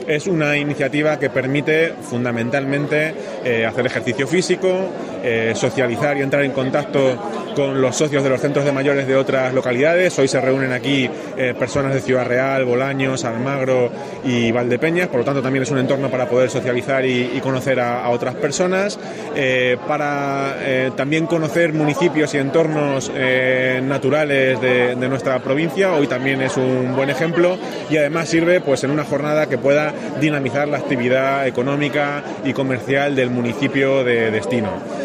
Es una iniciativa que permite fundamentalmente hacer ejercicio físico, socializar y entrar en contacto con los socios de los centros de mayores de otras localidades. Hoy se reúnen aquí personas de Ciudad Real, Bolaños, Almagro y Valdepeñas, por lo tanto también es un entorno para poder socializar y conocer a otras personas, para también conocer municipios y entornos naturales de nuestra provincia. Hoy también es un buen ejemplo y además sirve pues en una jornada que pueda dinamizar la actividad económica y comercial del municipio de destino.